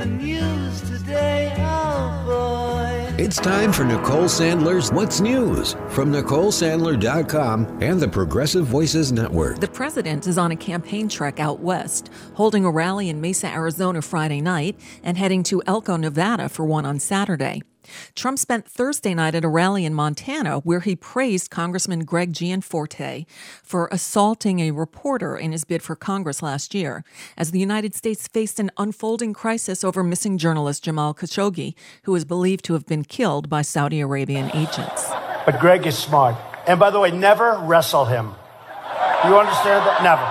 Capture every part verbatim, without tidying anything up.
the news today, oh boy. It's time for Nicole Sandler's What's News from Nicole Sandler dot com and the Progressive Voices Network. The president is on a campaign trek out west, holding a rally in Mesa, Arizona Friday night and heading to Elko, Nevada for one on Saturday. Trump spent Thursday night at a rally in Montana where he praised Congressman Greg Gianforte for assaulting a reporter in his bid for Congress last year, as the United States faced an unfolding crisis over missing journalist Jamal Khashoggi, who is believed to have been killed by Saudi Arabian agents. But Greg is smart. And by the way, never wrestle him. You understand that? Never.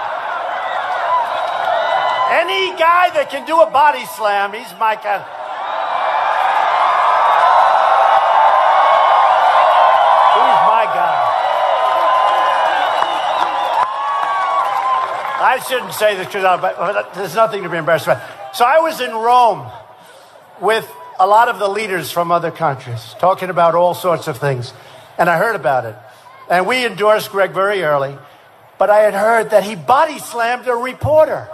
Any guy that can do a body slam, he's my kind. I shouldn't say this because but there's nothing to be embarrassed about. So I was in Rome with a lot of the leaders from other countries talking about all sorts of things. And I heard about it. And we endorsed Greg very early. But I had heard that he body slammed a reporter.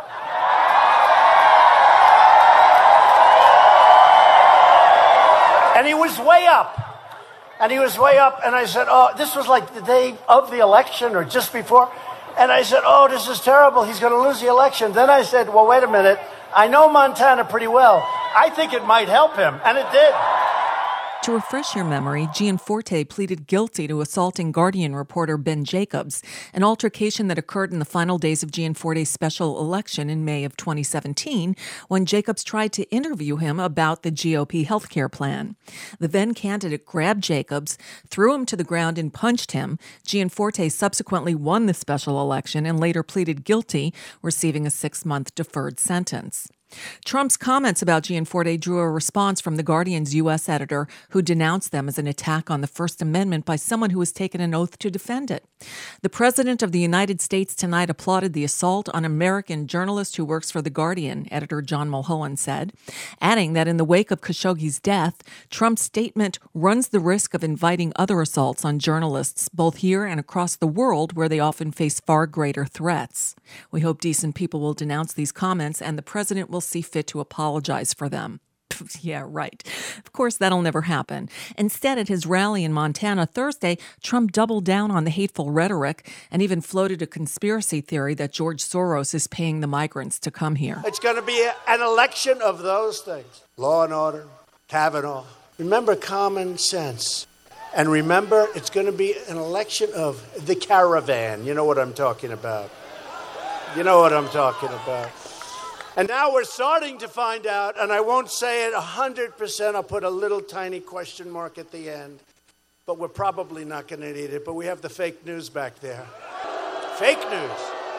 And he was way up. And he was way up. And I said, oh, this was like the day of the election or just before. And I said, oh, this is terrible. He's going to lose the election. Then I said, well, wait a minute. I know Montana pretty well. I think it might help him. And it did. To refresh your memory, Gianforte pleaded guilty to assaulting Guardian reporter Ben Jacobs, an altercation that occurred in the final days of Gianforte's special election in May of twenty seventeen, when Jacobs tried to interview him about the G O P healthcare plan. The then candidate grabbed Jacobs, threw him to the ground, and punched him. Gianforte subsequently won the special election and later pleaded guilty, receiving a six-month deferred sentence. Trump's comments about Gianforte drew a response from The Guardian's U S editor, who denounced them as an attack on the First Amendment by someone who has taken an oath to defend it. The President of the United States tonight applauded the assault on an American journalist who works for The Guardian, editor John Mulholland said, adding that in the wake of Khashoggi's death, Trump's statement runs the risk of inviting other assaults on journalists, both here and across the world, where they often face far greater threats. We hope decent people will denounce these comments, and the President will see fit to apologize for them. Yeah, right. Of course, that'll never happen. Instead, at his rally in Montana Thursday, Trump doubled down on the hateful rhetoric and even floated a conspiracy theory that George Soros is paying the migrants to come here. It's going to be a, an election of those things. Law and order, Kavanaugh. Remember common sense. And remember, it's going to be an election of the caravan. You know what I'm talking about. You know what I'm talking about. And now we're starting to find out, and I won't say it one hundred percent, I'll put a little tiny question mark at the end, but we're probably not going to need it, but we have the fake news back there. Fake news.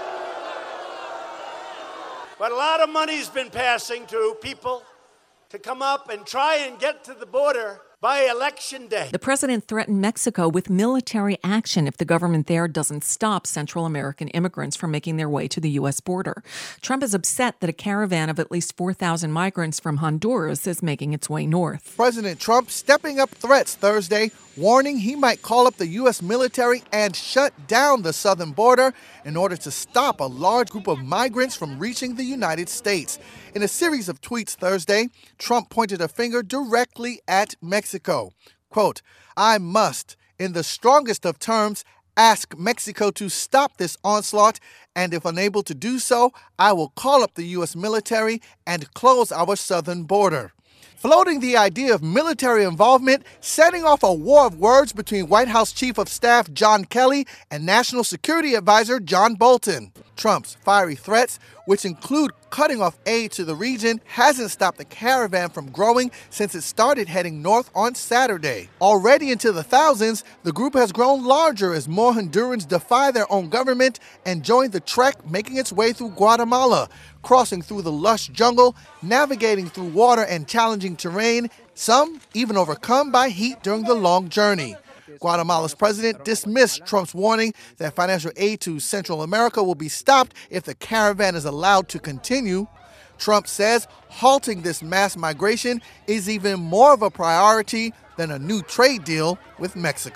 But a lot of money's been passing to people to come up and try and get to the border by election day. The president threatened Mexico with military action if the government there doesn't stop Central American immigrants from making their way to the U S border. Trump is upset that a caravan of at least four thousand migrants from Honduras is making its way north. President Trump stepping up threats Thursday, warning he might call up the U S military and shut down the southern border in order to stop a large group of migrants from reaching the United States. In a series of tweets Thursday, Trump pointed a finger directly at Mexico. Quote, I must, in the strongest of terms, ask Mexico to stop this onslaught, and if unable to do so, I will call up the U S military and close our southern border. Floating the idea of military involvement, setting off a war of words between White House Chief of Staff John Kelly and National Security Advisor John Bolton. Trump's fiery threats, which include cutting off aid to the region, hasn't stopped the caravan from growing since it started heading north on Saturday. Already into the thousands, the group has grown larger as more Hondurans defy their own government and join the trek, making its way through Guatemala, crossing through the lush jungle, navigating through water and challenging terrain, some even overcome by heat during the long journey. Guatemala's president dismissed Trump's warning that financial aid to Central America will be stopped if the caravan is allowed to continue. Trump says halting this mass migration is even more of a priority than a new trade deal with Mexico.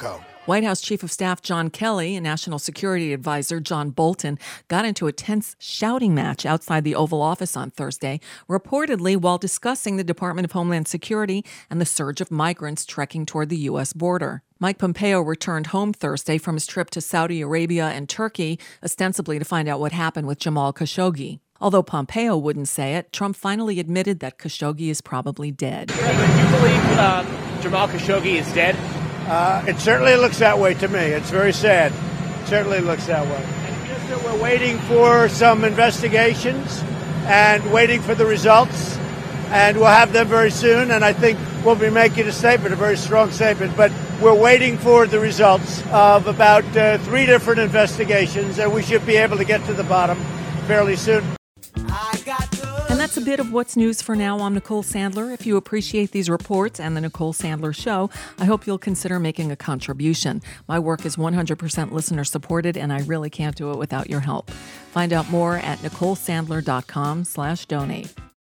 White House Chief of Staff John Kelly and National Security Advisor John Bolton got into a tense shouting match outside the Oval Office on Thursday, reportedly while discussing the Department of Homeland Security and the surge of migrants trekking toward the U S border. Mike Pompeo returned home Thursday from his trip to Saudi Arabia and Turkey, ostensibly to find out what happened with Jamal Khashoggi. Although Pompeo wouldn't say it, Trump finally admitted that Khashoggi is probably dead. Do you believe um, Jamal Khashoggi is dead? Uh, it certainly looks that way to me. It's very sad. It certainly looks that way. And just that we're waiting for some investigations and waiting for the results, and we'll have them very soon, and I think we'll be making a statement, a very strong statement, but we're waiting for the results of about uh, three different investigations, and we should be able to get to the bottom fairly soon. And that's a bit of what's news for now. I'm Nicole Sandler. If you appreciate these reports and the Nicole Sandler Show, I hope you'll consider making a contribution. My work is one hundred percent listener supported, and I really can't do it without your help. Find out more at nicolesandler.com slash donate.